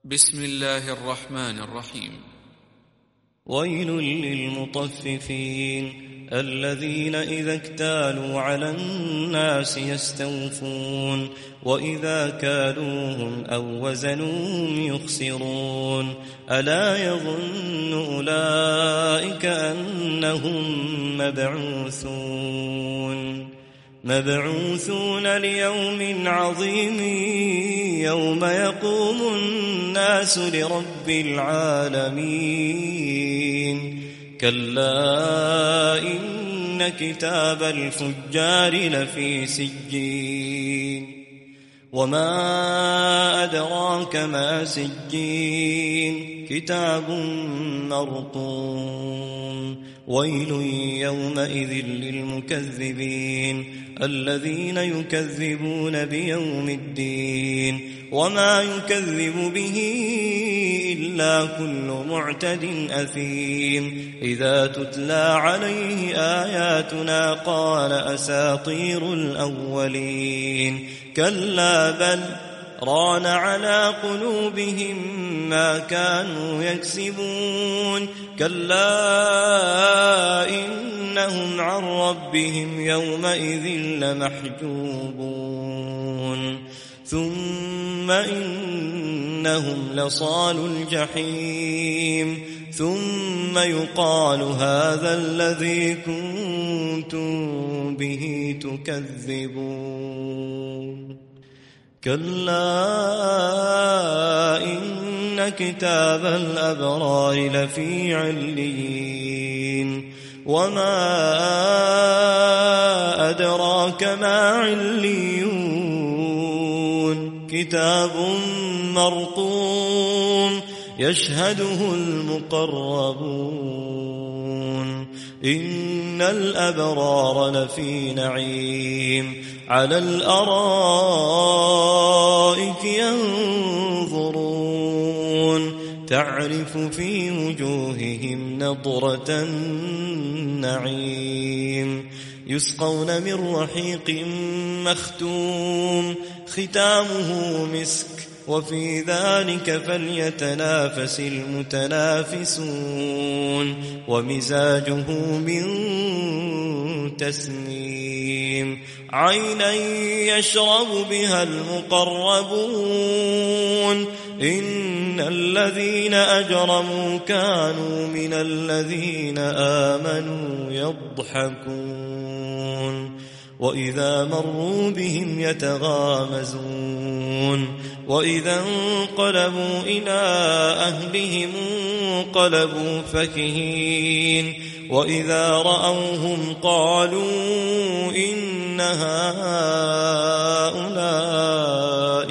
بسم الله الرحمن الرحيم. ويل للمطففين الذين إذا اكتالوا على الناس يستوفون وإذا كالوهم أو وزنوهم يخسرون ألا يظن أولئك أنهم مبعوثون ليوم عظيم يوم يقوم الناس لرب العالمين كلا إن كتاب الفجار لفي سجين وما أدراك ما سجين كتاب مرقوم ويل يومئذ للمكذبين الذين يكذبون بيوم الدين وما يكذب به إلا كل معتد أثيم إذا تتلى عليه آياتنا قال أساطير الأولين كلا بل ران على قلوبهم ما كانوا يكسبون كلا إنهم عن ربهم يومئذ لمحجوبون ثم إنهم لصالوا الجحيم ثم يقال هذا الذي كنتم به تكذبون كلا إن كتاب الأبرار لفي عليين وما أدراك ما عليون كتاب مرقوم يشهده المقربون إن الأبرار لفي نعيم على الأرائك ينظرون تعرف في وجوههم نضرة النعيم يسقون من رحيق مختوم ختامه مسك وفي ذلك فليتنافس المتنافسون ومزاجه من تسنيم عينا يشرب بها المقربون إن الذين أجرموا كانوا من الذين آمنوا يضحكون وإذا مروا بهم يتغامزون وإذا انقلبوا إلى أهلهم انقلبوا فكهين وإذا رأوهم قالوا إن هؤلاء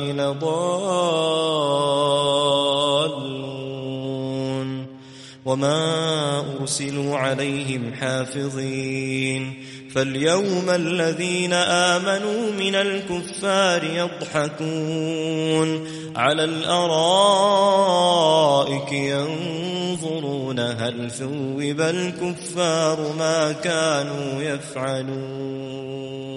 لضالون وما أرسلوا عليهم حافظين فاليوم الذين آمنوا من الكفار يضحكون على الأرائك ينظرون هل ثوب الكفار ما كانوا يفعلون